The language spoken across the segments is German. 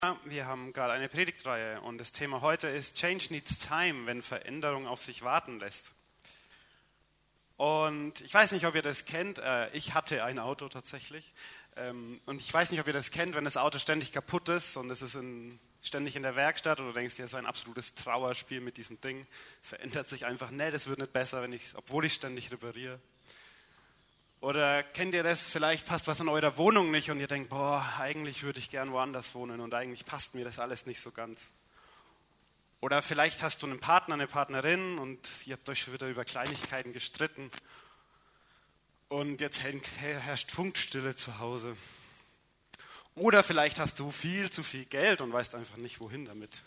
Wir haben gerade eine Predigtreihe und das Thema heute ist Change Needs Time, wenn Veränderung auf sich warten lässt. Und ich weiß nicht, ob ihr das kennt, ich hatte ein Auto tatsächlich und ich weiß nicht, ob ihr das kennt, wenn das Auto ständig kaputt ist und es ist ständig in der Werkstatt oder du denkst dir, es ist ein absolutes Trauerspiel mit diesem Ding. Es verändert sich einfach, das wird nicht besser, obwohl ich ständig repariere. Oder kennt ihr das, vielleicht passt was in eurer Wohnung nicht und ihr denkt, eigentlich würde ich gern woanders wohnen und eigentlich passt mir das alles nicht so ganz. Oder vielleicht hast du einen Partner, eine Partnerin und ihr habt euch schon wieder über Kleinigkeiten gestritten und jetzt herrscht Funkstille zu Hause. Oder vielleicht hast du viel zu viel Geld und weißt einfach nicht, wohin damit.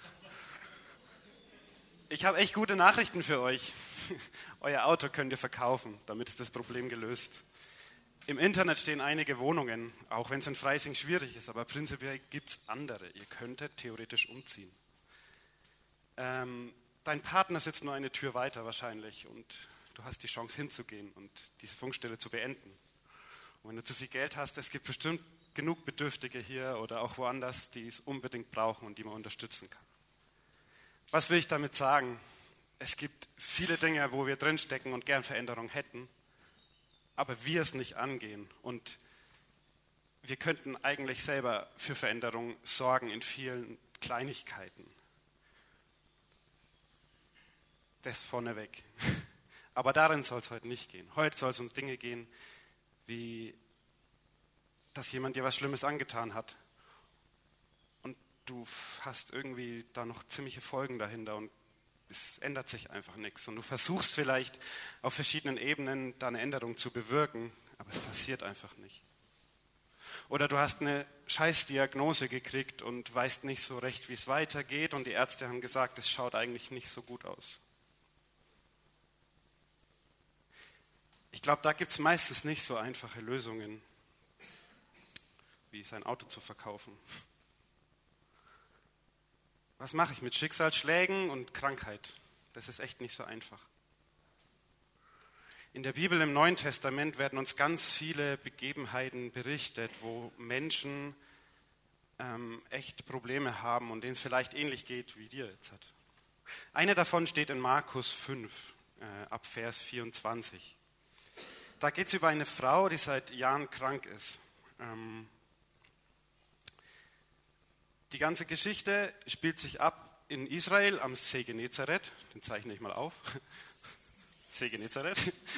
Ich habe echt gute Nachrichten für euch. Euer Auto könnt ihr verkaufen, damit ist das Problem gelöst. Im Internet stehen einige Wohnungen, auch wenn es in Freising schwierig ist, aber prinzipiell gibt es andere. Ihr könntet theoretisch umziehen. Dein Partner sitzt nur eine Tür weiter wahrscheinlich und du hast die Chance hinzugehen und diese Funkstille zu beenden. Und wenn du zu viel Geld hast, es gibt bestimmt genug Bedürftige hier oder auch woanders, die es unbedingt brauchen und die man unterstützen kann. Was will ich damit sagen? Es gibt viele Dinge, wo wir drinstecken und gern Veränderung hätten, aber wir es nicht angehen. Und wir könnten eigentlich selber für Veränderung sorgen in vielen Kleinigkeiten. Das vorneweg. Aber darin soll es heute nicht gehen. Heute soll es um Dinge gehen, wie dass jemand dir was Schlimmes angetan hat. Und du hast irgendwie da noch ziemliche Folgen dahinter und es ändert sich einfach nichts. Und du versuchst vielleicht auf verschiedenen Ebenen da eine Änderung zu bewirken, aber es passiert einfach nicht. Oder du hast eine Scheißdiagnose gekriegt und weißt nicht so recht, wie es weitergeht und die Ärzte haben gesagt, es schaut eigentlich nicht so gut aus. Ich glaube, da gibt es meistens nicht so einfache Lösungen, wie sein Auto zu verkaufen. Was mache ich mit Schicksalsschlägen und Krankheit? Das ist echt nicht so einfach. In der Bibel im Neuen Testament werden uns ganz viele Begebenheiten berichtet, wo Menschen echt Probleme haben und denen es vielleicht ähnlich geht wie dir jetzt hat. Eine davon steht in Markus 5, ab Vers 24. Da geht es über eine Frau, die seit Jahren krank ist. Die ganze Geschichte spielt sich ab in Israel am See Genezareth. Den zeichne ich mal auf. See Genezareth.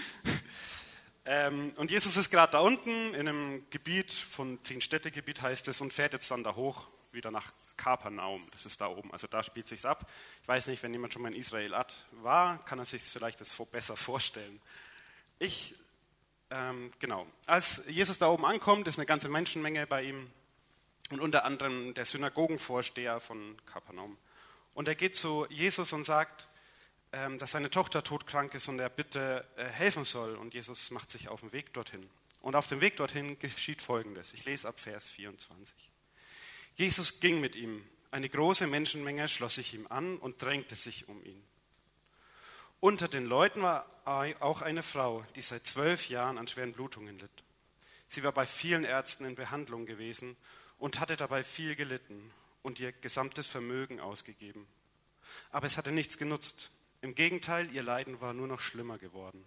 Und Jesus ist gerade da unten in einem Gebiet, von 10-Städte-Gebiet heißt es, und fährt jetzt dann da hoch, wieder nach Kapernaum. Das ist da oben, also da spielt sich's ab. Ich weiß nicht, wenn jemand schon mal in Israel war, kann er sich vielleicht das besser vorstellen. Genau. Als Jesus da oben ankommt, ist eine ganze Menschenmenge bei ihm. Und unter anderem der Synagogenvorsteher von Kapernaum. Und er geht zu Jesus und sagt, dass seine Tochter todkrank ist und er bitte helfen soll. Und Jesus macht sich auf den Weg dorthin. Und auf dem Weg dorthin geschieht Folgendes. Ich lese ab Vers 24. Jesus ging mit ihm. Eine große Menschenmenge schloss sich ihm an und drängte sich um ihn. Unter den Leuten war auch eine Frau, die seit 12 Jahren an schweren Blutungen litt. Sie war bei vielen Ärzten in Behandlung gewesen und hatte dabei viel gelitten und ihr gesamtes Vermögen ausgegeben. Aber es hatte nichts genutzt. Im Gegenteil, ihr Leiden war nur noch schlimmer geworden.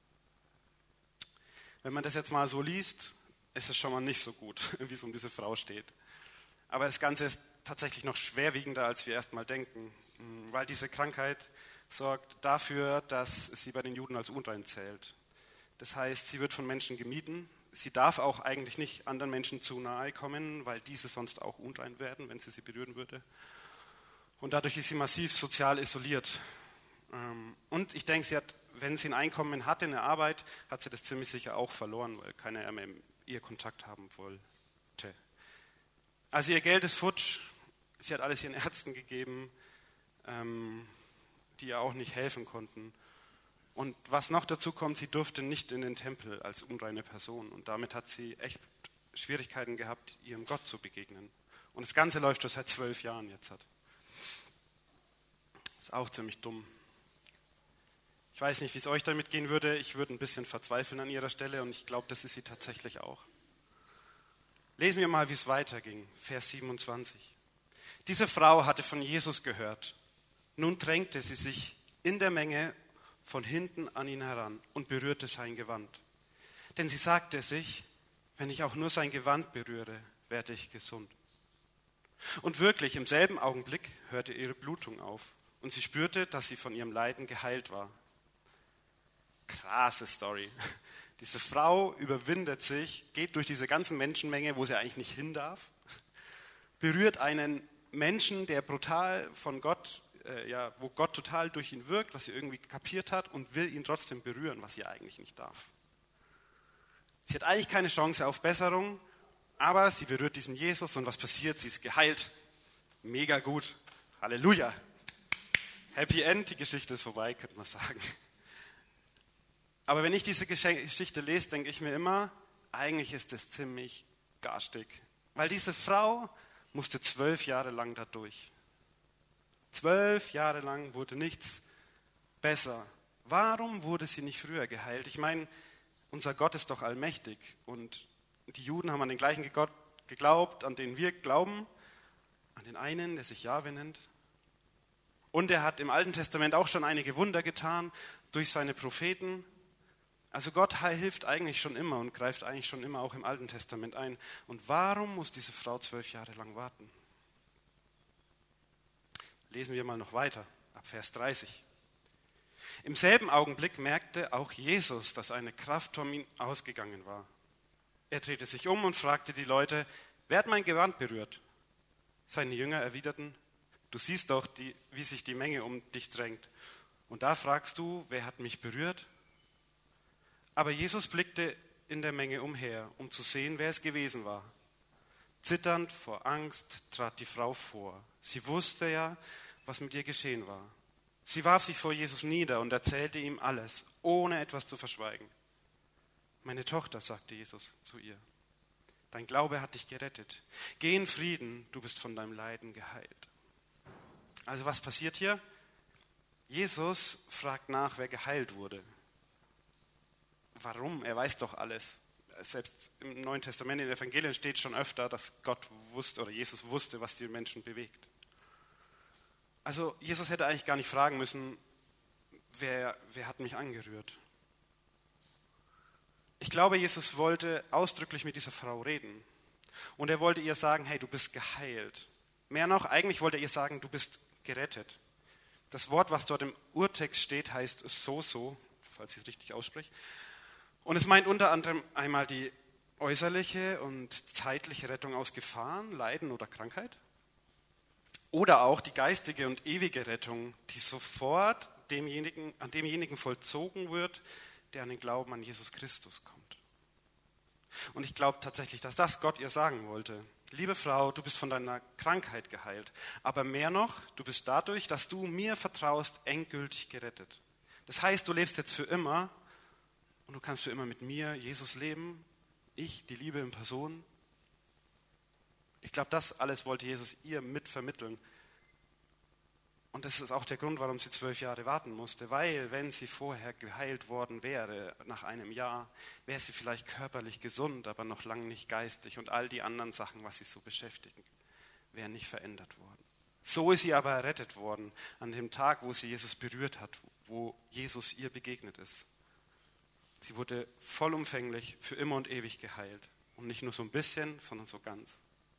Wenn man das jetzt mal so liest, ist es schon mal nicht so gut, wie es um diese Frau steht. Aber das Ganze ist tatsächlich noch schwerwiegender, als wir erst mal denken, weil diese Krankheit sorgt dafür, dass sie bei den Juden als unrein zählt. Das heißt, sie wird von Menschen gemieden. Sie darf auch eigentlich nicht anderen Menschen zu nahe kommen, weil diese sonst auch unrein werden, wenn sie berühren würde. Und dadurch ist sie massiv sozial isoliert. Und ich denke, wenn sie ein Einkommen hatte, eine Arbeit, hat sie das ziemlich sicher auch verloren, weil keiner mehr mit ihr Kontakt haben wollte. Also ihr Geld ist futsch. Sie hat alles ihren Ärzten gegeben, die ihr auch nicht helfen konnten. Und was noch dazu kommt, sie durfte nicht in den Tempel als unreine Person. Und damit hat sie echt Schwierigkeiten gehabt, ihrem Gott zu begegnen. Und das Ganze läuft schon seit 12 Jahren jetzt. Ist auch ziemlich dumm. Ich weiß nicht, wie es euch damit gehen würde. Ich würde ein bisschen verzweifeln an ihrer Stelle und ich glaube, das ist sie tatsächlich auch. Lesen wir mal, wie es weiterging. Vers 27. Diese Frau hatte von Jesus gehört. Nun drängte sie sich in der Menge von hinten an ihn heran und berührte sein Gewand. Denn sie sagte sich, wenn ich auch nur sein Gewand berühre, werde ich gesund. Und wirklich, im selben Augenblick hörte ihre Blutung auf und sie spürte, dass sie von ihrem Leiden geheilt war. Krasse Story. Diese Frau überwindet sich, geht durch diese ganze Menschenmenge, wo sie eigentlich nicht hin darf, berührt einen Menschen, der brutal von Gott, wo Gott total durch ihn wirkt, was sie irgendwie kapiert hat und will ihn trotzdem berühren, was sie eigentlich nicht darf. Sie hat eigentlich keine Chance auf Besserung, aber sie berührt diesen Jesus und was passiert? Sie ist geheilt. Mega gut. Halleluja. Happy End, die Geschichte ist vorbei, könnte man sagen. Aber wenn ich diese Geschichte lese, denke ich mir immer, eigentlich ist das ziemlich garstig. Weil diese Frau musste 12 Jahre lang da durch. 12 Jahre lang wurde nichts besser. Warum wurde sie nicht früher geheilt? Ich meine, unser Gott ist doch allmächtig und die Juden haben an den gleichen Gott geglaubt, an den wir glauben, an den einen, der sich Jahwe nennt. Und er hat im Alten Testament auch schon einige Wunder getan durch seine Propheten. Also Gott hilft eigentlich schon immer und greift eigentlich schon immer auch im Alten Testament ein. Und warum muss diese Frau 12 Jahre lang warten? Lesen wir mal noch weiter, ab Vers 30. Im selben Augenblick merkte auch Jesus, dass eine Kraft von ihm ausgegangen war. Er drehte sich um und fragte die Leute, wer hat mein Gewand berührt? Seine Jünger erwiderten, du siehst doch, wie sich die Menge um dich drängt. Und da fragst du, wer hat mich berührt? Aber Jesus blickte in der Menge umher, um zu sehen, wer es gewesen war. Zitternd vor Angst trat die Frau vor. Sie wusste ja, was mit ihr geschehen war. Sie warf sich vor Jesus nieder und erzählte ihm alles, ohne etwas zu verschweigen. Meine Tochter, sagte Jesus zu ihr, dein Glaube hat dich gerettet. Geh in Frieden, du bist von deinem Leiden geheilt. Also was passiert hier? Jesus fragt nach, wer geheilt wurde. Warum? Er weiß doch alles. Selbst im Neuen Testament, in den Evangelien steht schon öfter, dass Gott wusste oder Jesus wusste, was die Menschen bewegt. Also Jesus hätte eigentlich gar nicht fragen müssen, wer hat mich angerührt. Ich glaube, Jesus wollte ausdrücklich mit dieser Frau reden. Und er wollte ihr sagen, hey, du bist geheilt. Mehr noch, eigentlich wollte er ihr sagen, du bist gerettet. Das Wort, was dort im Urtext steht, heißt so, falls ich es richtig ausspreche. Und es meint unter anderem einmal die äußerliche und zeitliche Rettung aus Gefahren, Leiden oder Krankheit. Oder auch die geistige und ewige Rettung, die sofort an demjenigen vollzogen wird, der an den Glauben an Jesus Christus kommt. Und ich glaube tatsächlich, dass das Gott ihr sagen wollte. Liebe Frau, du bist von deiner Krankheit geheilt, aber mehr noch, du bist dadurch, dass du mir vertraust, endgültig gerettet. Das heißt, du lebst jetzt für immer und du kannst für immer mit mir, Jesus, leben. Ich, die Liebe in Person. Ich glaube, das alles wollte Jesus ihr mitvermitteln. Und das ist auch der Grund, warum sie 12 Jahre warten musste. Weil, wenn sie vorher geheilt worden wäre, nach einem Jahr, wäre sie vielleicht körperlich gesund, aber noch lange nicht geistig. Und all die anderen Sachen, was sie so beschäftigen, wären nicht verändert worden. So ist sie aber errettet worden, an dem Tag, wo sie Jesus berührt hat, wo Jesus ihr begegnet ist. Sie wurde vollumfänglich für immer und ewig geheilt. Und nicht nur so ein bisschen, sondern so ganz.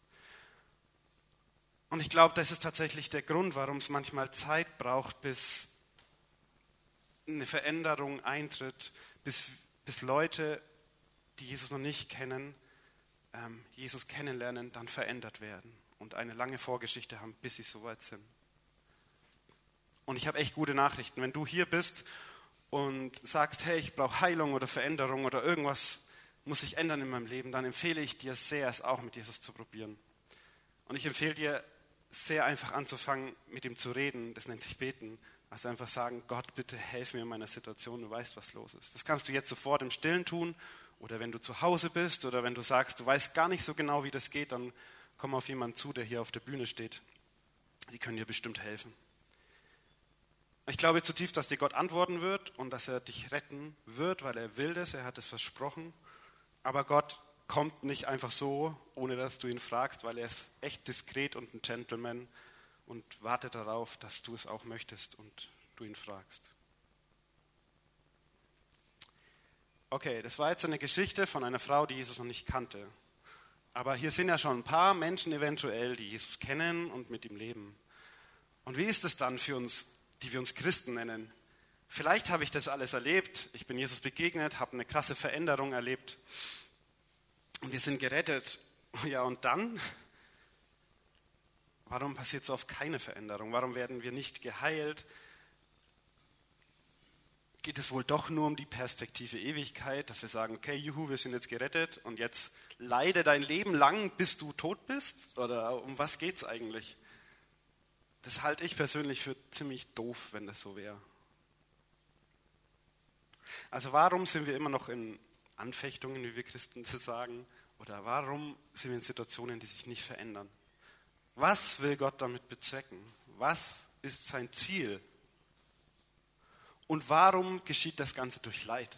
Und ich glaube, das ist tatsächlich der Grund, warum es manchmal Zeit braucht, bis eine Veränderung eintritt, bis Leute, die Jesus noch nicht kennen, Jesus kennenlernen, dann verändert werden und eine lange Vorgeschichte haben, bis sie soweit sind. Und ich habe echt gute Nachrichten. Wenn du hier bist und sagst, hey, ich brauche Heilung oder Veränderung oder irgendwas muss sich ändern in meinem Leben, dann empfehle ich dir sehr, es auch mit Jesus zu probieren. Und ich empfehle dir, sehr einfach anzufangen, mit ihm zu reden. Das nennt sich beten. Also einfach sagen, Gott, bitte helf mir in meiner Situation, du weißt, was los ist. Das kannst du jetzt sofort im Stillen tun oder wenn du zu Hause bist oder wenn du sagst, du weißt gar nicht so genau, wie das geht, dann komm auf jemanden zu, der hier auf der Bühne steht. Die können dir bestimmt helfen. Ich glaube zutiefst, dass dir Gott antworten wird und dass er dich retten wird, weil er will das, er hat es versprochen. Aber Gott kommt nicht einfach so, ohne dass du ihn fragst, weil er ist echt diskret und ein Gentleman und wartet darauf, dass du es auch möchtest und du ihn fragst. Okay, das war jetzt eine Geschichte von einer Frau, die Jesus noch nicht kannte. Aber hier sind ja schon ein paar Menschen eventuell, die Jesus kennen und mit ihm leben. Und wie ist es dann für uns, die wir uns Christen nennen? Vielleicht habe ich das alles erlebt, ich bin Jesus begegnet, habe eine krasse Veränderung erlebt und wir sind gerettet. Ja, und dann? Warum passiert so oft keine Veränderung? Warum werden wir nicht geheilt? Geht es wohl doch nur um die Perspektive Ewigkeit, dass wir sagen, okay, juhu, wir sind jetzt gerettet und jetzt leide dein Leben lang, bis du tot bist? Oder um was geht es eigentlich? Das halte ich persönlich für ziemlich doof, wenn das so wäre. Also warum sind wir immer noch in Anfechtungen, wie wir Christen das sagen? Oder warum sind wir in Situationen, die sich nicht verändern? Was will Gott damit bezwecken? Was ist sein Ziel? Und warum geschieht das Ganze durch Leid?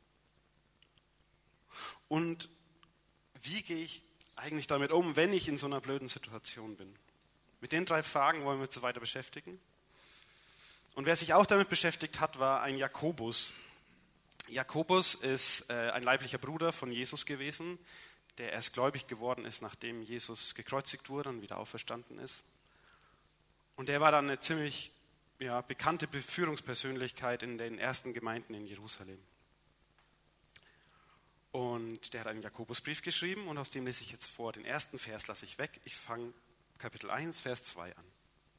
Und wie gehe ich eigentlich damit um, wenn ich in so einer blöden Situation bin? Mit den 3 Fragen wollen wir uns weiter beschäftigen. Und wer sich auch damit beschäftigt hat, war ein Jakobus. Jakobus ist ein leiblicher Bruder von Jesus gewesen, der erst gläubig geworden ist, nachdem Jesus gekreuzigt wurde und wieder auferstanden ist. Und der war dann eine ziemlich bekannte Führungspersönlichkeit in den ersten Gemeinden in Jerusalem. Und der hat einen Jakobusbrief geschrieben und aus dem lese ich jetzt vor. Den ersten Vers lasse ich weg. Ich fange Kapitel 1, Vers 2 an.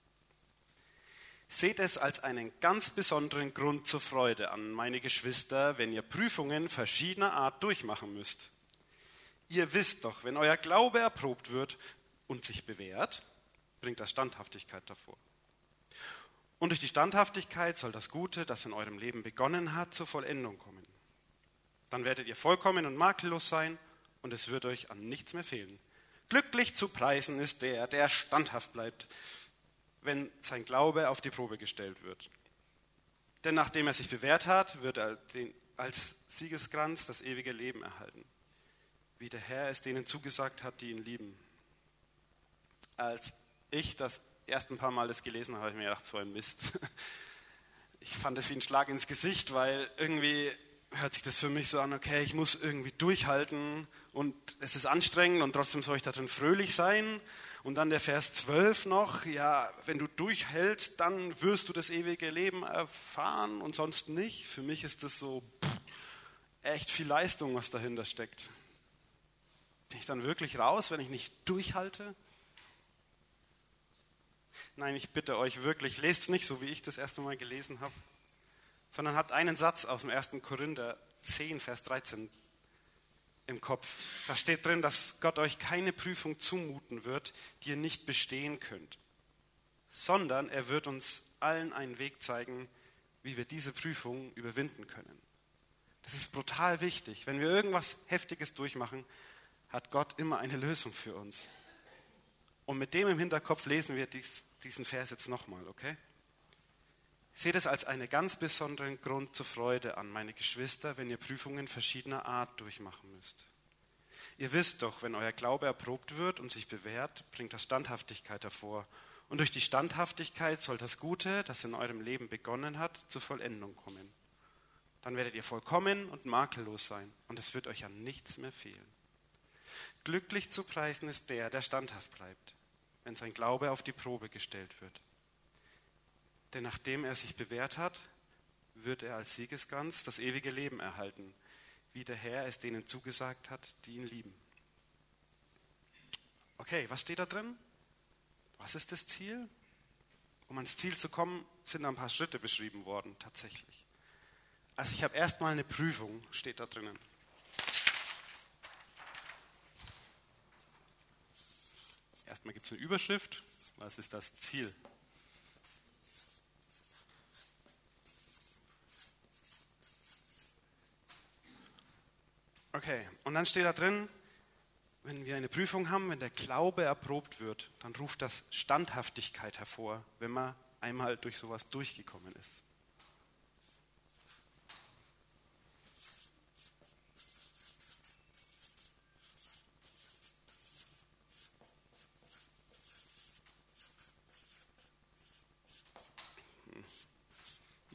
Seht es als einen ganz besonderen Grund zur Freude an, meine Geschwister, wenn ihr Prüfungen verschiedener Art durchmachen müsst. Ihr wisst doch, wenn euer Glaube erprobt wird und sich bewährt, bringt das Standhaftigkeit davor. Und durch die Standhaftigkeit soll das Gute, das in eurem Leben begonnen hat, zur Vollendung kommen. Dann werdet ihr vollkommen und makellos sein und es wird euch an nichts mehr fehlen. Glücklich zu preisen ist der, der standhaft bleibt, wenn sein Glaube auf die Probe gestellt wird. Denn nachdem er sich bewährt hat, wird er als Siegeskranz das ewige Leben erhalten, wie der Herr es denen zugesagt hat, die ihn lieben. Als ich das erst ein paar Mal das gelesen habe, habe ich mir gedacht, so ein Mist. Ich fand es wie ein Schlag ins Gesicht, weil irgendwie hört sich das für mich so an, okay, ich muss irgendwie durchhalten und es ist anstrengend und trotzdem soll ich da drin fröhlich sein. Und dann der Vers 12 noch, ja, wenn du durchhältst, dann wirst du das ewige Leben erfahren und sonst nicht. Für mich ist das so echt viel Leistung, was dahinter steckt. Bin ich dann wirklich raus, wenn ich nicht durchhalte? Nein, ich bitte euch wirklich, lest es nicht so, wie ich das erste Mal gelesen habe, sondern habt einen Satz aus dem 1. Korinther 10, Vers 13 im Kopf. Da steht drin, dass Gott euch keine Prüfung zumuten wird, die ihr nicht bestehen könnt, sondern er wird uns allen einen Weg zeigen, wie wir diese Prüfung überwinden können. Das ist brutal wichtig. Wenn wir irgendwas Heftiges durchmachen, hat Gott immer eine Lösung für uns. Und mit dem im Hinterkopf lesen wir diesen Vers jetzt nochmal, okay? Seht es als einen ganz besonderen Grund zur Freude an, meine Geschwister, wenn ihr Prüfungen verschiedener Art durchmachen müsst. Ihr wisst doch, wenn euer Glaube erprobt wird und sich bewährt, bringt das Standhaftigkeit hervor. Und durch die Standhaftigkeit soll das Gute, das in eurem Leben begonnen hat, zur Vollendung kommen. Dann werdet ihr vollkommen und makellos sein und es wird euch an nichts mehr fehlen. Glücklich zu preisen ist der, der standhaft bleibt, wenn sein Glaube auf die Probe gestellt wird. Denn nachdem er sich bewährt hat, wird er als Siegeskranz das ewige Leben erhalten, wie der Herr es denen zugesagt hat, die ihn lieben. Okay, was steht da drin? Was ist das Ziel? Um ans Ziel zu kommen, sind ein paar Schritte beschrieben worden, tatsächlich. Also ich habe erstmal eine Prüfung, steht da drinnen. Erstmal gibt es eine Überschrift. Was ist das Ziel? Okay, und dann steht da drin, wenn wir eine Prüfung haben, wenn der Glaube erprobt wird, dann ruft das Standhaftigkeit hervor, wenn man einmal durch sowas durchgekommen ist.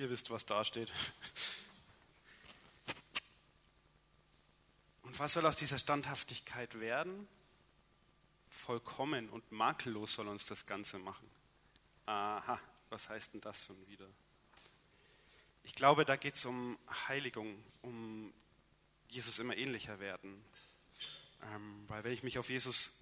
Ihr wisst, was da steht. Und was soll aus dieser Standhaftigkeit werden? Vollkommen und makellos soll uns das Ganze machen. Aha, was heißt denn das schon wieder? Ich glaube, da geht es um Heiligung, um Jesus immer ähnlicher werden. Weil wenn ich mich auf Jesus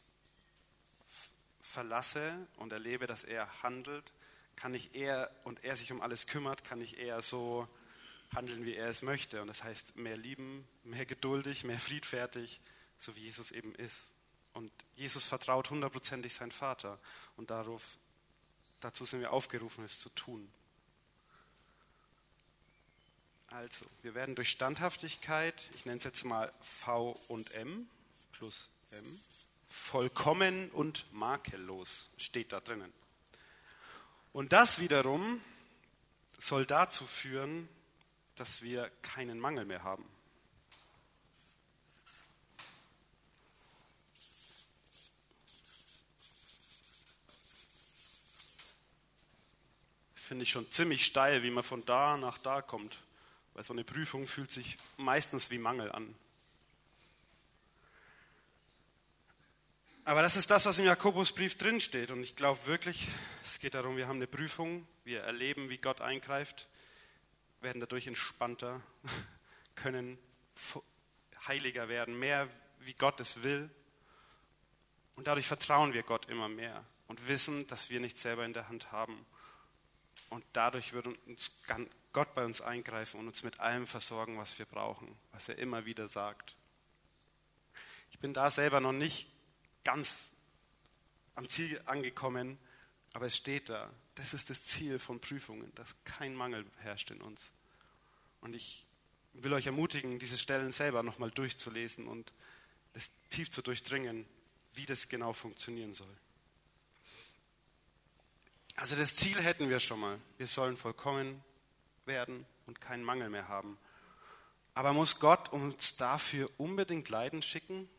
verlasse und erlebe, dass er handelt, kann ich eher, und er sich um alles kümmert, kann ich eher so handeln, wie er es möchte. Und das heißt, mehr lieben, mehr geduldig, mehr friedfertig, so wie Jesus eben ist. Und Jesus vertraut 100%ig seinen Vater. Und dazu sind wir aufgerufen, es zu tun. Also, wir werden durch Standhaftigkeit, ich nenne es jetzt mal V und M, plus M, vollkommen und makellos, steht da drinnen. Und das wiederum soll dazu führen, dass wir keinen Mangel mehr haben. Finde ich schon ziemlich steil, wie man von da nach da kommt. Weil so eine Prüfung fühlt sich meistens wie Mangel an. Aber das ist das, was im Jakobusbrief drinsteht. Und ich glaube wirklich, es geht darum, wir haben eine Prüfung, wir erleben, wie Gott eingreift, werden dadurch entspannter, können heiliger werden, mehr wie Gott es will. Und dadurch vertrauen wir Gott immer mehr und wissen, dass wir nichts selber in der Hand haben. Und dadurch wird Gott bei uns eingreifen und uns mit allem versorgen, was wir brauchen, was er immer wieder sagt. Ich bin da selber noch nicht ganz am Ziel angekommen, aber es steht da. Das ist das Ziel von Prüfungen, dass kein Mangel herrscht in uns. Und ich will euch ermutigen, diese Stellen selber nochmal durchzulesen und es tief zu durchdringen, wie das genau funktionieren soll. Also das Ziel hätten wir schon mal. Wir sollen vollkommen werden und keinen Mangel mehr haben. Aber muss Gott uns dafür unbedingt Leiden schicken?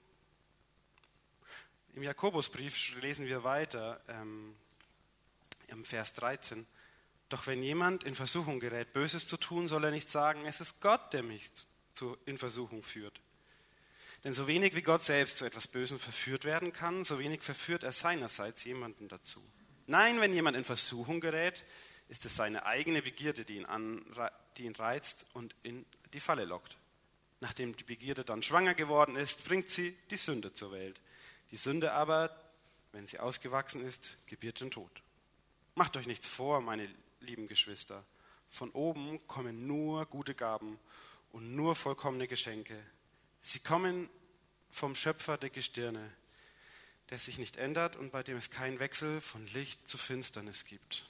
Im Jakobusbrief lesen wir weiter, im Vers 13. Doch wenn jemand in Versuchung gerät, Böses zu tun, soll er nicht sagen, es ist Gott, der mich in Versuchung führt. Denn so wenig wie Gott selbst zu etwas Bösem verführt werden kann, so wenig verführt er seinerseits jemanden dazu. Nein, wenn jemand in Versuchung gerät, ist es seine eigene Begierde, die ihn reizt und in die Falle lockt. Nachdem die Begierde dann schwanger geworden ist, bringt sie die Sünde zur Welt. Die Sünde aber, wenn sie ausgewachsen ist, gebiert den Tod. Macht euch nichts vor, meine lieben Geschwister. Von oben kommen nur gute Gaben und nur vollkommene Geschenke. Sie kommen vom Schöpfer der Gestirne, der sich nicht ändert und bei dem es keinen Wechsel von Licht zu Finsternis gibt.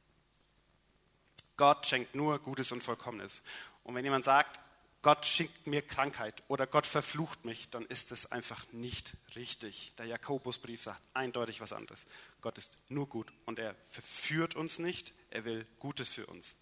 Gott schenkt nur Gutes und Vollkommenes. Und wenn jemand sagt, Gott schickt mir Krankheit oder Gott verflucht mich, dann ist das einfach nicht richtig. Der Jakobusbrief sagt eindeutig was anderes. Gott ist nur gut und er verführt uns nicht, er will Gutes für uns.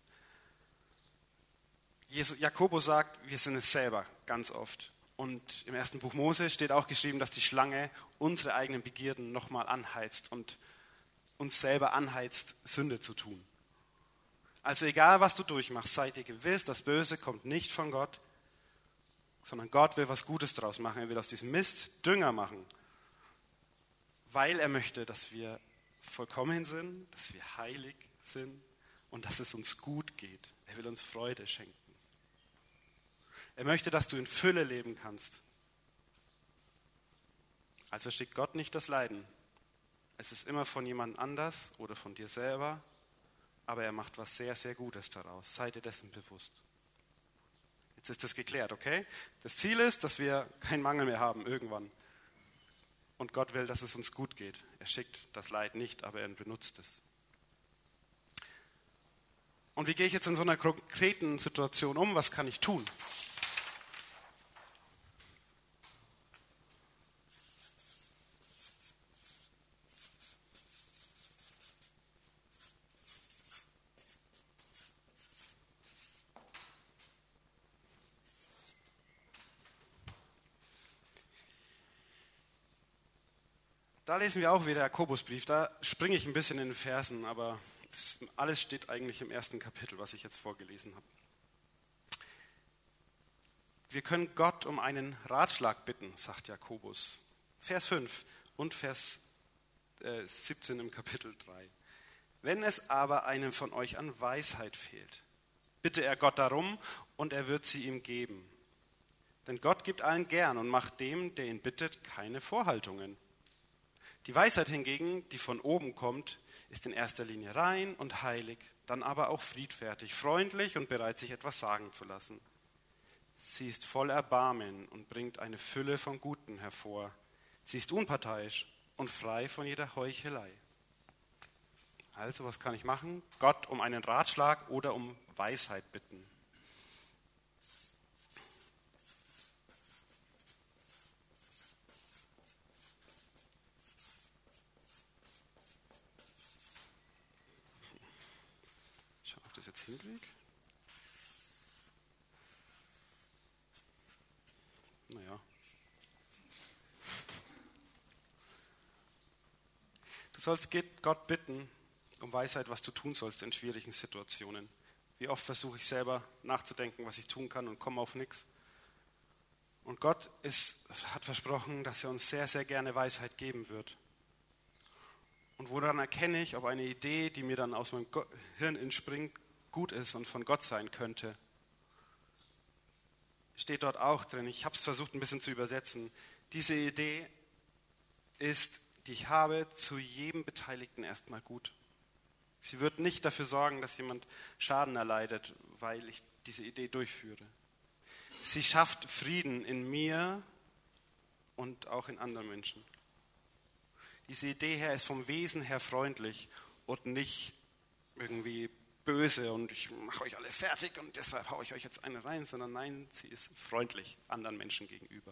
Jakobus sagt, wir sind es selber ganz oft. Und im ersten Buch Mose steht auch geschrieben, dass die Schlange unsere eigenen Begierden nochmal anheizt und uns selber anheizt, Sünde zu tun. Also egal, was du durchmachst, sei dir gewiss, das Böse kommt nicht von Gott, sondern Gott will was Gutes draus machen. Er will aus diesem Mist Dünger machen, weil er möchte, dass wir vollkommen sind, dass wir heilig sind und dass es uns gut geht. Er will uns Freude schenken. Er möchte, dass du in Fülle leben kannst. Also schickt Gott nicht das Leiden. Es ist immer von jemand anders oder von dir selber, aber er macht was sehr, sehr Gutes daraus. Sei dir dessen bewusst. Jetzt ist das geklärt, okay? Das Ziel ist, dass wir keinen Mangel mehr haben irgendwann. Und Gott will, dass es uns gut geht. Er schickt das Leid nicht, aber er benutzt es. Und wie gehe ich jetzt in so einer konkreten Situation um? Was kann ich tun? Da lesen wir auch wieder Jakobusbrief, da springe ich ein bisschen in den Versen, aber Alles steht eigentlich im ersten Kapitel, was ich jetzt vorgelesen habe. Wir können Gott um einen Ratschlag bitten, sagt Jakobus. Vers 5 und Vers 17 im Kapitel 3. Wenn es aber einem von euch an Weisheit fehlt, bitte er Gott darum und er wird sie ihm geben. Denn Gott gibt allen gern und macht dem, der ihn bittet, keine Vorhaltungen. Die Weisheit hingegen, die von oben kommt, ist in erster Linie rein und heilig, dann aber auch friedfertig, freundlich und bereit, sich etwas sagen zu lassen. Sie ist voll Erbarmen und bringt eine Fülle von Guten hervor. Sie ist unparteiisch und frei von jeder Heuchelei. Also, was kann ich machen? Gott um einen Ratschlag oder um Weisheit bitten. Schauen, ob ich das jetzt hinkriege. Naja. Du sollst Gott bitten um Weisheit, was du tun sollst in schwierigen Situationen. Wie oft versuche ich selber nachzudenken, was ich tun kann und komme auf nichts. Und Gott hat versprochen, dass er uns sehr, sehr gerne Weisheit geben wird. Und woran erkenne ich, ob eine Idee, die mir dann aus meinem Hirn entspringt, gut ist und von Gott sein könnte? Steht dort auch drin, ich habe es versucht ein bisschen zu übersetzen. Diese Idee ist, die ich habe, zu jedem Beteiligten erstmal gut. Sie wird nicht dafür sorgen, dass jemand Schaden erleidet, weil ich diese Idee durchführe. Sie schafft Frieden in mir und auch in anderen Menschen. Diese Idee her ist vom Wesen her freundlich und nicht irgendwie böse und ich mache euch alle fertig und deshalb haue ich euch jetzt eine rein, sondern nein, sie ist freundlich anderen Menschen gegenüber.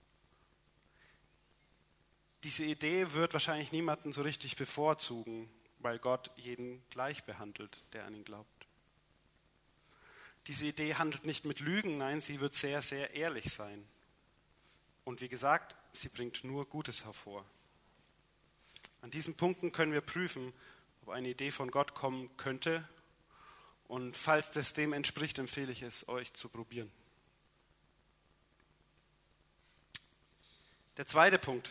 Diese Idee wird wahrscheinlich niemanden so richtig bevorzugen, weil Gott jeden gleich behandelt, der an ihn glaubt. Diese Idee handelt nicht mit Lügen, nein, sie wird sehr, sehr ehrlich sein. Und wie gesagt, sie bringt nur Gutes hervor. An diesen Punkten können wir prüfen, ob eine Idee von Gott kommen könnte. Und falls das dem entspricht, empfehle ich es, euch zu probieren. Der zweite Punkt.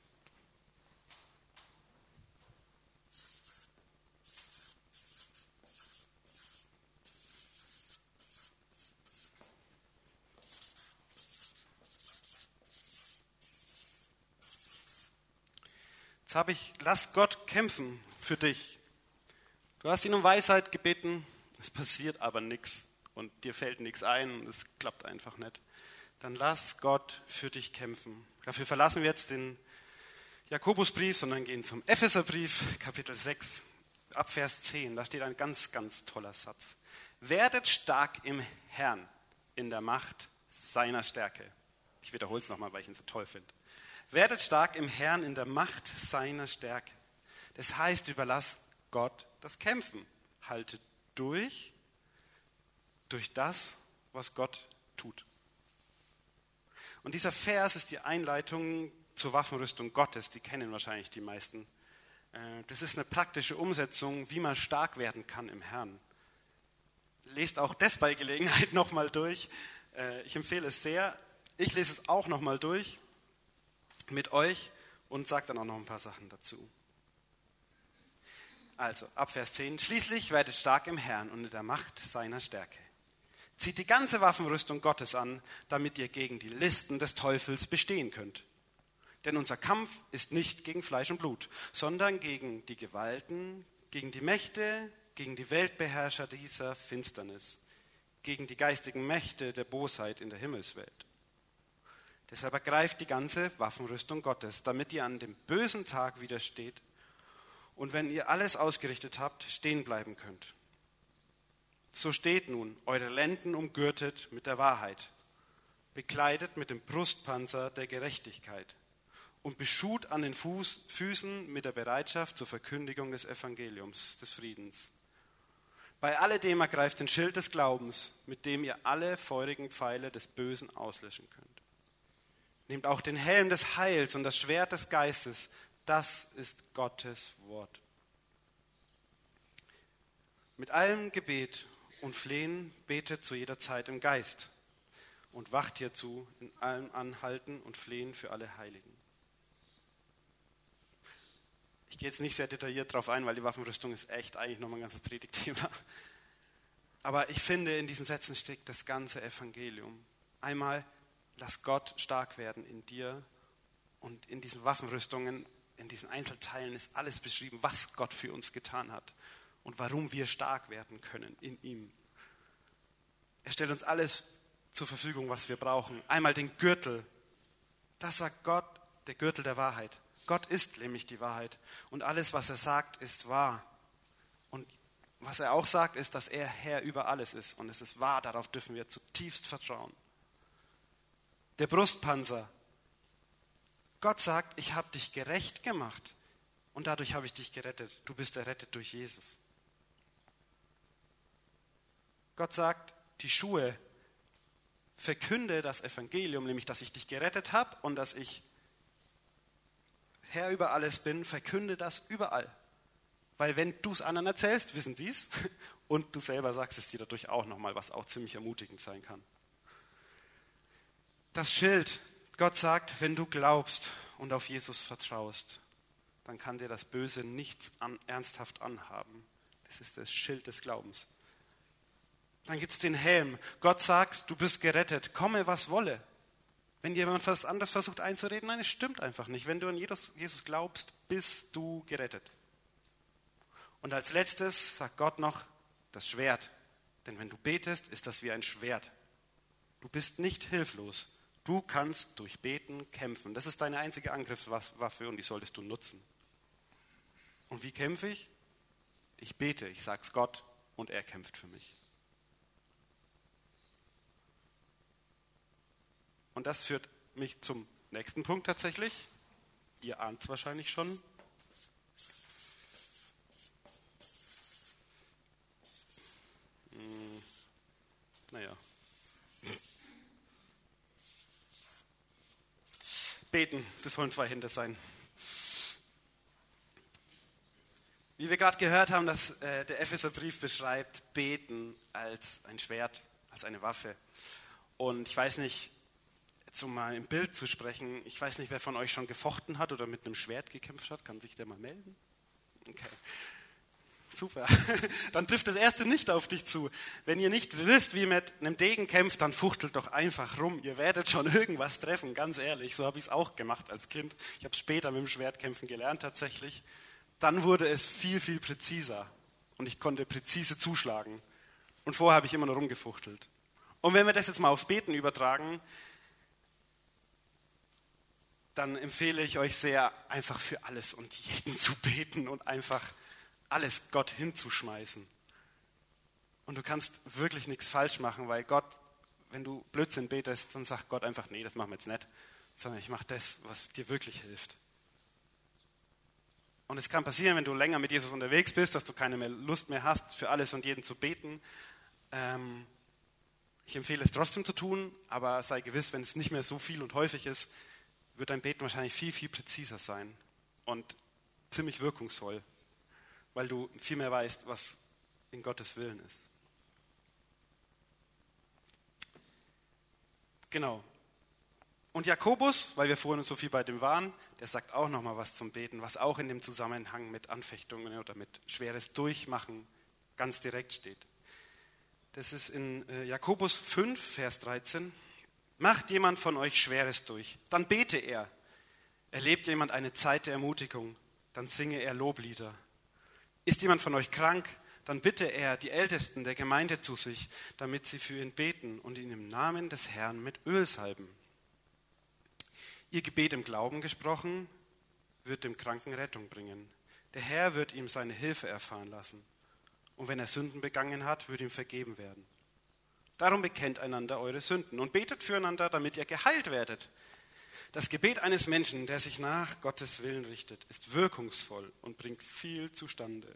Lass Gott kämpfen für dich. Du hast ihn um Weisheit gebeten, es passiert aber nichts und dir fällt nichts ein und es klappt einfach nicht. Dann lass Gott für dich kämpfen. Dafür verlassen wir jetzt den Jakobusbrief, sondern gehen zum Epheserbrief, Kapitel 6, ab Vers 10. Da steht ein ganz, ganz toller Satz. Werdet stark im Herrn, in der Macht seiner Stärke. Ich wiederhole es nochmal, weil ich ihn so toll finde. Werdet stark im Herrn in der Macht seiner Stärke. Das heißt, überlass Gott das Kämpfen. Halte durch das, was Gott tut. Und dieser Vers ist die Einleitung zur Waffenrüstung Gottes. Die kennen wahrscheinlich die meisten. Das ist eine praktische Umsetzung, wie man stark werden kann im Herrn. Lest auch das bei Gelegenheit nochmal durch. Ich empfehle es sehr. Ich lese es auch nochmal durch mit euch und sage dann auch noch ein paar Sachen dazu. Also, ab Vers 10. Schließlich werdet stark im Herrn und in der Macht seiner Stärke. Zieht die ganze Waffenrüstung Gottes an, damit ihr gegen die Listen des Teufels bestehen könnt. Denn unser Kampf ist nicht gegen Fleisch und Blut, sondern gegen die Gewalten, gegen die Mächte, gegen die Weltbeherrscher dieser Finsternis, gegen die geistigen Mächte der Bosheit in der Himmelswelt. Deshalb ergreift die ganze Waffenrüstung Gottes, damit ihr an dem bösen Tag widersteht und wenn ihr alles ausgerichtet habt, stehen bleiben könnt. So steht nun, eure Lenden umgürtet mit der Wahrheit, bekleidet mit dem Brustpanzer der Gerechtigkeit und beschut an den Füßen mit der Bereitschaft zur Verkündigung des Evangeliums, des Friedens. Bei alledem ergreift den Schild des Glaubens, mit dem ihr alle feurigen Pfeile des Bösen auslöschen könnt. Nehmt auch den Helm des Heils und das Schwert des Geistes, das ist Gottes Wort. Mit allem Gebet und Flehen betet zu jeder Zeit im Geist und wacht hierzu in allem Anhalten und Flehen für alle Heiligen. Ich gehe jetzt nicht sehr detailliert drauf ein, weil die Waffenrüstung ist echt eigentlich nochmal ein ganzes Predigtthema. Aber ich finde, in diesen Sätzen steckt das ganze Evangelium. Einmal, lass Gott stark werden in dir, und in diesen Waffenrüstungen, in diesen Einzelteilen ist alles beschrieben, was Gott für uns getan hat und warum wir stark werden können in ihm. Er stellt uns alles zur Verfügung, was wir brauchen. Einmal den Gürtel. Das sagt Gott, der Gürtel der Wahrheit. Gott ist nämlich die Wahrheit. Und alles, was er sagt, ist wahr. Und was er auch sagt, ist, dass er Herr über alles ist. Und es ist wahr, darauf dürfen wir zutiefst vertrauen. Der Brustpanzer. Gott sagt, ich habe dich gerecht gemacht. Und dadurch habe ich dich gerettet. Du bist errettet durch Jesus. Gott sagt, die Schuhe, verkünde das Evangelium, nämlich, dass ich dich gerettet habe und dass ich Herr über alles bin, verkünde das überall. Weil wenn du es anderen erzählst, wissen sie es und du selber sagst es dir dadurch auch nochmal, was auch ziemlich ermutigend sein kann. Das Schild, Gott sagt, wenn du glaubst und auf Jesus vertraust, dann kann dir das Böse nichts ernsthaft anhaben. Das ist das Schild des Glaubens. Dann gibt es den Helm. Gott sagt, du bist gerettet, komme was wolle. Wenn jemand was anderes versucht einzureden, nein, es stimmt einfach nicht. Wenn du an Jesus glaubst, bist du gerettet. Und als letztes sagt Gott noch das Schwert. Denn wenn du betest, ist das wie ein Schwert. Du bist nicht hilflos. Du kannst durch Beten kämpfen. Das ist deine einzige Angriffswaffe und die solltest du nutzen. Und wie kämpfe ich? Ich bete, ich sage es Gott und er kämpft für mich. Und das führt mich zum nächsten Punkt tatsächlich. Ihr ahnt es wahrscheinlich schon. Naja. Beten, das sollen 2 Hände sein. Wie wir gerade gehört haben, dass der Epheserbrief beschreibt Beten als ein Schwert, als eine Waffe. Und ich weiß nicht, jetzt um mal im Bild zu sprechen, ich weiß nicht, wer von euch schon gefochten hat oder mit einem Schwert gekämpft hat. Kann sich der mal melden? Okay. Super. Dann trifft das erste nicht auf dich zu. Wenn ihr nicht wisst, wie ihr mit einem Degen kämpft, dann fuchtelt doch einfach rum. Ihr werdet schon irgendwas treffen, ganz ehrlich. So habe ich es auch gemacht als Kind. Ich habe es später mit dem Schwertkämpfen gelernt tatsächlich. Dann wurde es viel, viel präziser. Und ich konnte präzise zuschlagen. Und vorher habe ich immer nur rumgefuchtelt. Und wenn wir das jetzt mal aufs Beten übertragen, dann empfehle ich euch sehr, einfach für alles und jeden zu beten und einfach alles Gott hinzuschmeißen. Und du kannst wirklich nichts falsch machen, weil Gott, wenn du Blödsinn betest, dann sagt Gott einfach, nee, das machen wir jetzt nicht, sondern ich mache das, was dir wirklich hilft. Und es kann passieren, wenn du länger mit Jesus unterwegs bist, dass du keine mehr Lust mehr hast, für alles und jeden zu beten. Ich empfehle es trotzdem zu tun, aber sei gewiss, wenn es nicht mehr so viel und häufig ist, wird dein Beten wahrscheinlich viel, viel präziser sein und ziemlich wirkungsvoll, weil du viel mehr weißt, was in Gottes Willen ist. Genau. Und Jakobus, weil wir vorhin so viel bei dem waren, der sagt auch nochmal was zum Beten, was auch in dem Zusammenhang mit Anfechtungen oder mit schweres Durchmachen ganz direkt steht. Das ist in Jakobus 5, Vers 13. Macht jemand von euch Schweres durch, dann bete er. Erlebt jemand eine Zeit der Ermutigung, dann singe er Loblieder. Ist jemand von euch krank, dann bitte er die Ältesten der Gemeinde zu sich, damit sie für ihn beten und ihn im Namen des Herrn mit Öl salben. Ihr Gebet im Glauben gesprochen, wird dem Kranken Rettung bringen. Der Herr wird ihm seine Hilfe erfahren lassen. Und wenn er Sünden begangen hat, wird ihm vergeben werden. Darum bekennt einander eure Sünden und betet füreinander, damit ihr geheilt werdet. Das Gebet eines Menschen, der sich nach Gottes Willen richtet, ist wirkungsvoll und bringt viel zustande.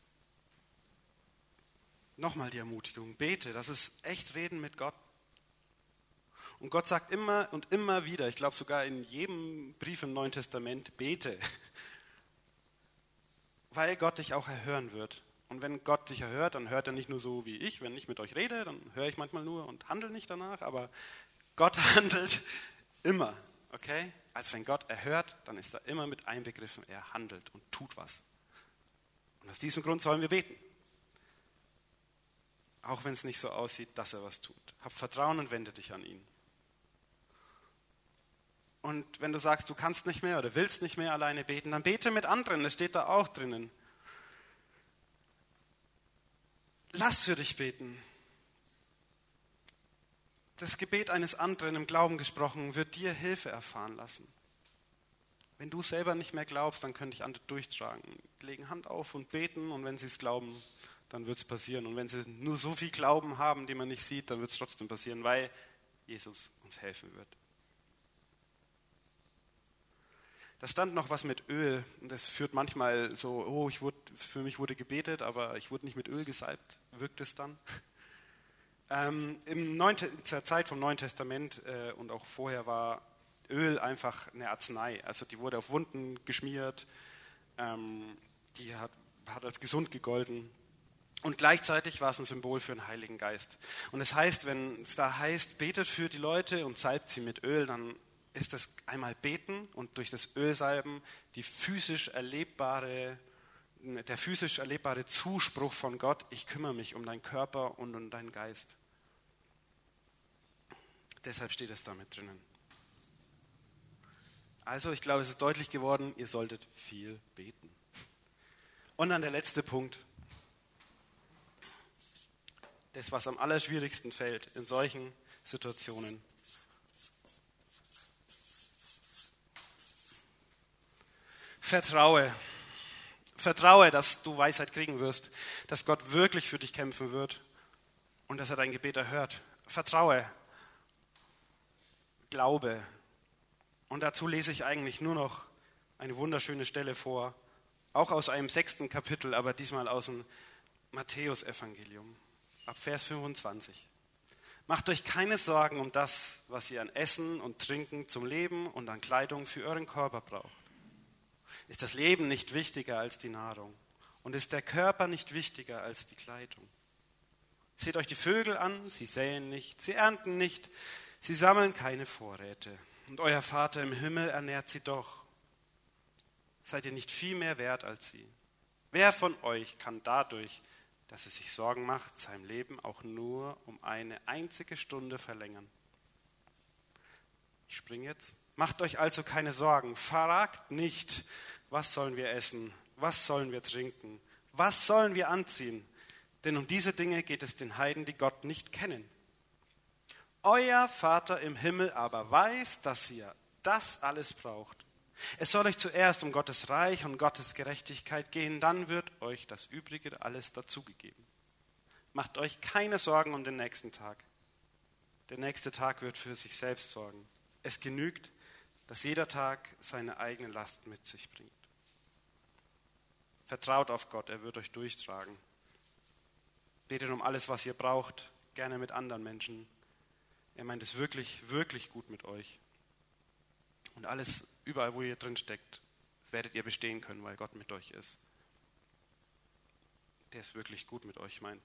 Nochmal die Ermutigung, bete, das ist echt Reden mit Gott. Und Gott sagt immer und immer wieder, ich glaube sogar in jedem Brief im Neuen Testament, bete. Weil Gott dich auch erhören wird. Und wenn Gott dich erhört, dann hört er nicht nur so wie ich. Wenn ich mit euch rede, dann höre ich manchmal nur und handle nicht danach. Aber Gott handelt immer, okay? Als wenn Gott erhört, dann ist er immer mit einbegriffen. Er handelt und tut was. Und aus diesem Grund sollen wir beten. Auch wenn es nicht so aussieht, dass er was tut. Hab Vertrauen und wende dich an ihn. Und wenn du sagst, du kannst nicht mehr oder willst nicht mehr alleine beten, dann bete mit anderen. Das steht da auch drinnen. Lass für dich beten. Das Gebet eines anderen im Glauben gesprochen wird dir Hilfe erfahren lassen. Wenn du selber nicht mehr glaubst, dann können dich andere durchtragen. Legen Hand auf und beten und wenn sie es glauben, dann wird es passieren. Und wenn sie nur so viel Glauben haben, den man nicht sieht, dann wird es trotzdem passieren, weil Jesus uns helfen wird. Da stand noch was mit Öl und das führt manchmal so, für mich wurde gebetet, aber ich wurde nicht mit Öl gesalbt. Wirkt es dann? Zur Zeit vom Neuen Testament und auch vorher war Öl einfach eine Arznei. Also die wurde auf Wunden geschmiert, die hat als gesund gegolten. Und gleichzeitig war es ein Symbol für den Heiligen Geist. Und es heißt, wenn es da heißt, betet für die Leute und salbt sie mit Öl, dann ist das einmal beten und durch das Ölsalben der physisch erlebbare Zuspruch von Gott, ich kümmere mich um deinen Körper und um deinen Geist. Deshalb steht es da mit drinnen. Also ich glaube, es ist deutlich geworden, ihr solltet viel beten. Und dann der letzte Punkt. Das, was am allerschwierigsten fällt in solchen Situationen. Vertraue. Vertraue, dass du Weisheit kriegen wirst, dass Gott wirklich für dich kämpfen wird und dass er dein Gebet erhört. Vertraue. Glaube. Und dazu lese ich eigentlich nur noch eine wunderschöne Stelle vor, auch aus einem 6. Kapitel, aber diesmal aus dem Matthäusevangelium, ab Vers 25. Macht euch keine Sorgen um das, was ihr an Essen und Trinken zum Leben und an Kleidung für euren Körper braucht. Ist das Leben nicht wichtiger als die Nahrung? Und ist der Körper nicht wichtiger als die Kleidung? Seht euch die Vögel an, sie säen nicht, sie ernten nicht, sie sammeln keine Vorräte. Und euer Vater im Himmel ernährt sie doch. Seid ihr nicht viel mehr wert als sie? Wer von euch kann dadurch, dass er sich Sorgen macht, sein Leben auch nur um eine einzige Stunde verlängern? Ich springe jetzt. Macht euch also keine Sorgen, fragt nicht, was sollen wir essen, was sollen wir trinken, was sollen wir anziehen, denn um diese Dinge geht es den Heiden, die Gott nicht kennen. Euer Vater im Himmel aber weiß, dass ihr das alles braucht. Es soll euch zuerst um Gottes Reich und Gottes Gerechtigkeit gehen, dann wird euch das Übrige alles dazugegeben. Macht euch keine Sorgen um den nächsten Tag. Der nächste Tag wird für sich selbst sorgen. Es genügt, dass jeder Tag seine eigene Last mit sich bringt. Vertraut auf Gott, er wird euch durchtragen. Betet um alles, was ihr braucht, gerne mit anderen Menschen. Er meint es wirklich, wirklich gut mit euch. Und alles, überall, wo ihr drin steckt, werdet ihr bestehen können, weil Gott mit euch ist. Der es wirklich gut mit euch meint.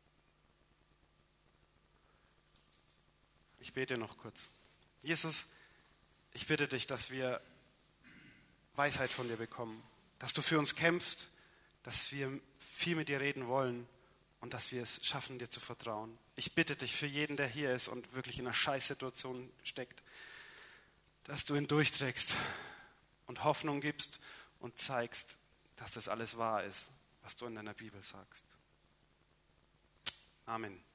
Ich bete noch kurz. Jesus, ich bitte dich, dass wir Weisheit von dir bekommen, dass du für uns kämpfst, dass wir viel mit dir reden wollen und dass wir es schaffen, dir zu vertrauen. Ich bitte dich für jeden, der hier ist und wirklich in einer Scheißsituation steckt, dass du ihn durchträgst und Hoffnung gibst und zeigst, dass das alles wahr ist, was du in deiner Bibel sagst. Amen.